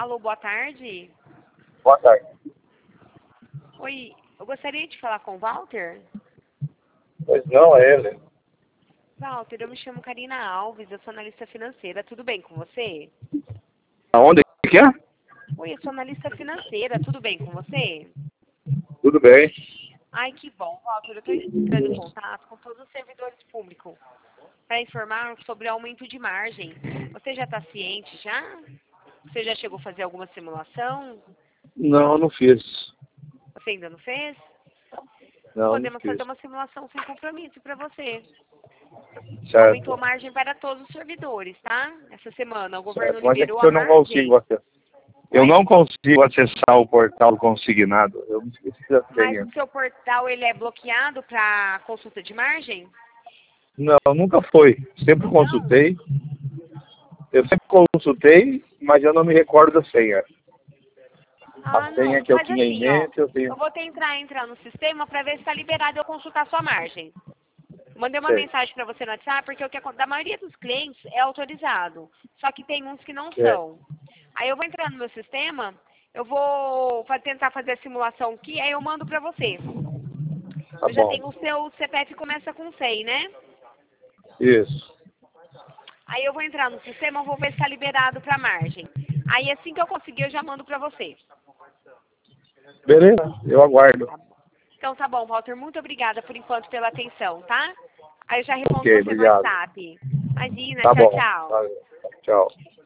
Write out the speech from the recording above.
Alô, boa tarde. Boa tarde. Oi, eu gostaria de falar com o Walter. Pois não, é ele. Walter, eu me chamo Karina Alves, eu sou analista financeira. Tudo bem com você? Aonde que é? Oi, eu sou analista financeira. Tudo bem com você? Tudo bem. Ai, que bom, Walter. Eu estou entrando em contato com todos os servidores públicos para informar sobre o aumento de margem. Você já está ciente já? Você já chegou a fazer alguma simulação? Não, não fiz. Você ainda não fez? Não Podemos fiz. fazer uma simulação sem compromisso para você. Aumentou a Certo. margem para todos os servidores, tá? Essa semana o governo Certo. Mas é que liberou a eu não margem. consigo acessar. Eu Oi? não consigo acessar o portal consignado. Eu me esqueci da Mas senha. o seu portal ele é bloqueado para consulta de margem? Não, nunca foi. Sempre Não. consultei. Eu sempre consultei, mas eu não me recordo da senha. Ah, A senha não. que eu Faz tinha em assim, ó. mente, eu tenho. Eu vou tentar entrar no sistema para ver se está liberado eu consultar sua margem. Mandei uma Sei. mensagem para você no WhatsApp, porque da maioria dos clientes é autorizado. Só que tem uns que não É. são. Aí eu vou entrar no meu sistema, eu vou tentar fazer a simulação aqui, aí eu mando para você. Tá Eu já bom. tenho o seu CPF começa com 100, né? Isso. Aí eu vou entrar no sistema, eu vou ver se está liberado para margem. Aí assim que eu conseguir, eu já mando para você. Beleza, eu aguardo. Tá bom. Então tá bom, Walter. Muito obrigada por enquanto pela atenção, tá? Aí eu já respondo Ok, você no obrigado. WhatsApp. Imagina, Tá tchau, bom. tchau. Valeu. Tchau.